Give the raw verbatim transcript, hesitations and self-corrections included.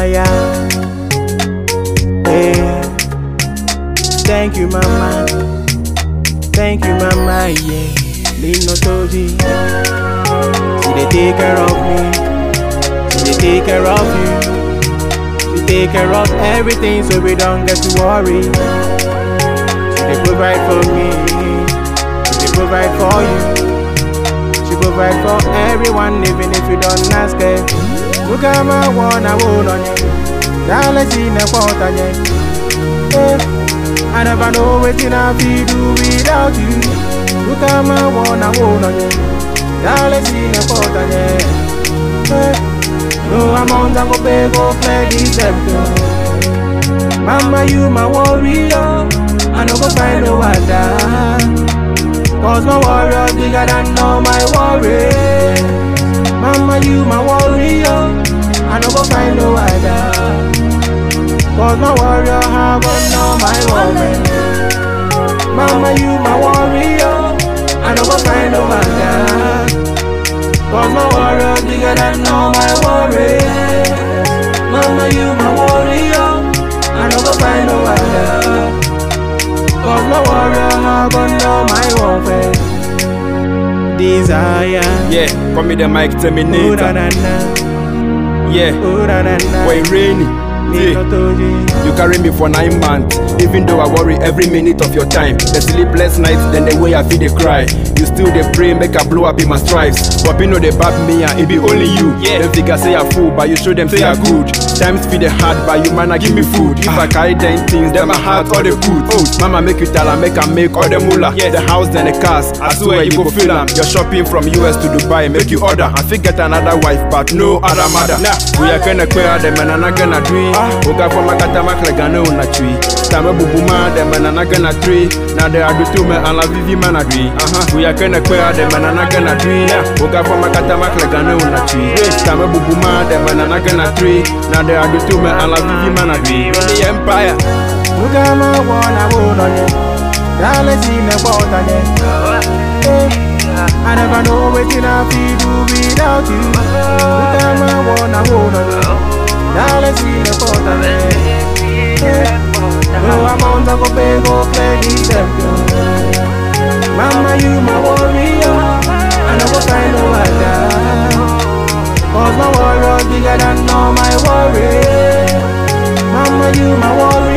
desire. Yeah. Thank you, mama. Thank you, mama. Yeah. Me no toji. She dey take care of me. She dey take care of you. She take care of everything, so we don't get to worry. She dey provide for me. She dey provide for you. She provide for everyone, even if you don't ask her. Look at my one, I won't on you. Now let's see the quarter, yeah. I never know what I feel do without you. Look at my one, I won't on you. Now let's see the quarter, yeah. No amount I go pay, go play this episode. Mama, you my warrior. I no go find no other. Cause my warrior bigger than all my worries. Mama, you my warrior. I no go find no other. Cause my warrior have all my worries. Mama, you my warrior. I no go find no other. Cause my warrior bigger than all my worries. Mama, you my warrior. I no go find no other. Cause my warrior have all my warfare. Desire. Yeah, call me the mic terminator. Oh, na, na, na. Yeah, Oh, na, na, na. boy rainy. Yeah. You carry me for nine months, even though I worry every minute of your time. The sleepless nights, then the way I feel they cry. You still they pray, make I blow up in my stripes. But you know they bad me and it be only you. Yeah. Them figure say I fool, but you show them say I good. Times feel the hard, but you man I give me food. If I carry them things, then my heart all the good. Oh, mama make you tell her, make I make all the moolah. Yeah. The house then the cars, I swear you go feel them. You're shopping from U S to Dubai, make you order. I think get another wife, but no other mother. Nah, we are gonna queer them and I'm not gonna do it. Oga for makata maklagana una tree. Tama bubuma dem and I'm gonna tree. Now they are do to me and la vivi manadri. Uh-huh. We are gonna queer them and I'm gonna tree. Oga for makata maklagana una tree. Tama bubuma dem and I'm gonna tree. Now they are do to me and la vivi manadri. The empire. Look at my one, I won't on you. Now let's see the water, yeah. I never know what I feel do without you. Look at my one, I won't on you. Now let's see the water, yeah. No amount I go pay, go play this episode. Mama, you my warrior. I never find no other. Cause my warrior bigger than all my worries. Mama, you my warrior.